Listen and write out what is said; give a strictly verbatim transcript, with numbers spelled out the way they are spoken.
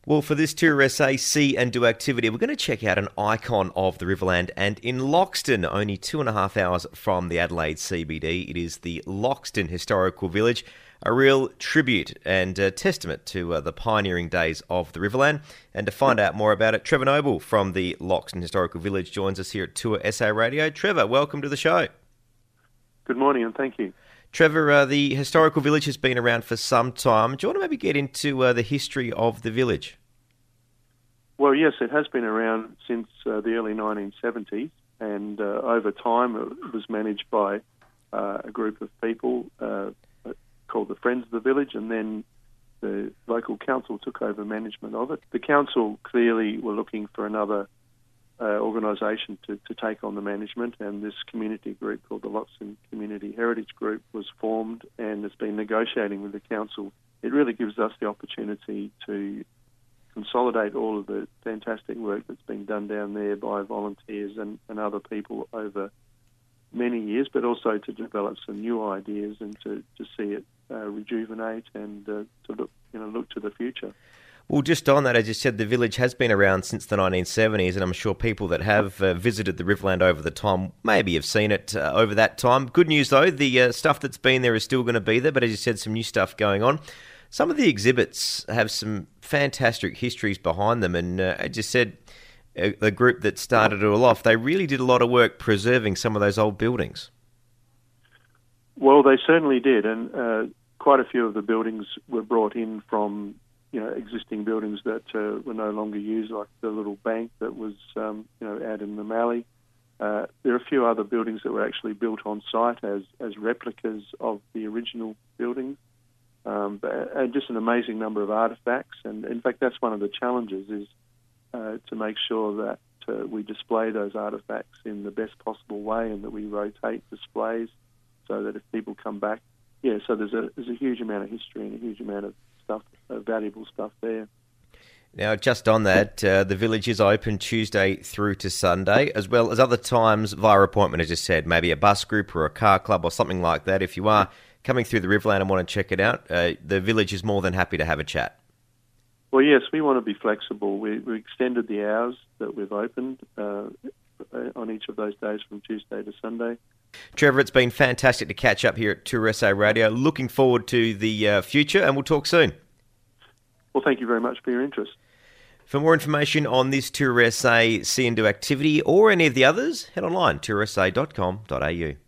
Well, for this Tour S A See and Do activity, we're going to check out an icon of the Riverland, and in Loxton, only two and a half hours from the Adelaide C B D, it is the Loxton Historical Village, a real tribute and a testament to uh, the pioneering days of the Riverland. And to find out more about it, Trevor Noble from the Loxton Historical Village joins us here at Tour S A Radio. Trevor, welcome to the show. Good morning and thank you. Trevor, uh, the historical village has been around for some time. Do you want to maybe get into uh, the history of the village? Well, yes, it has been around since uh, the early nineteen seventies, and uh, over time it was managed by uh, a group of people uh, called the Friends of the Village, and then the local council took over management of it. The council clearly were looking for another uh, organisation to, to take on the management, and this community group called the Loxton Community Heritage Group was formed and has been negotiating with the council. It really gives us the opportunity to consolidate all of the fantastic work that's been done down there by volunteers and, and other people over many years, but also to develop some new ideas and to, to see it uh, rejuvenate and uh, to look, you know, look to the future. Well, just on that, as you said, the village has been around since the nineteen seventies, and I'm sure people that have uh, visited the Riverland over the time maybe have seen it uh, over that time. Good news, though, the uh, stuff that's been there is still going to be there, but as you said, some new stuff going on. Some of the exhibits have some fantastic histories behind them, and uh, as you said, uh, the group that started it all off, they really did a lot of work preserving some of those old buildings. Well, they certainly did, and uh, quite a few of the buildings were brought in from you know, existing buildings that uh, were no longer used, like the little bank that was, um, you know, out in the Mallee. Uh, there are a few other buildings that were actually built on site as, as replicas of the original buildings. Um, but, and just an amazing number of artefacts. And in fact, that's one of the challenges is uh, to make sure that uh, we display those artefacts in the best possible way and that we rotate displays so that if people come back, yeah, so there's a, there's a huge amount of history and a huge amount of stuff, uh, valuable stuff there. Now, just on that, uh, the village is open Tuesday through to Sunday, as well as other times via appointment, as you said, maybe a bus group or a car club or something like that. If you are coming through the Riverland and want to check it out, uh, the village is more than happy to have a chat. Well, yes, we want to be flexible. We, we extended the hours that we've opened uh, on each of those days from Tuesday to Sunday. Trevor, it's been fantastic to catch up here at Tour S A Radio. Looking forward to the uh, future, and we'll talk soon. Well, thank you very much for your interest. For more information on this Tour S A See and Do activity or any of the others, head online, tour s a dot com dot a u.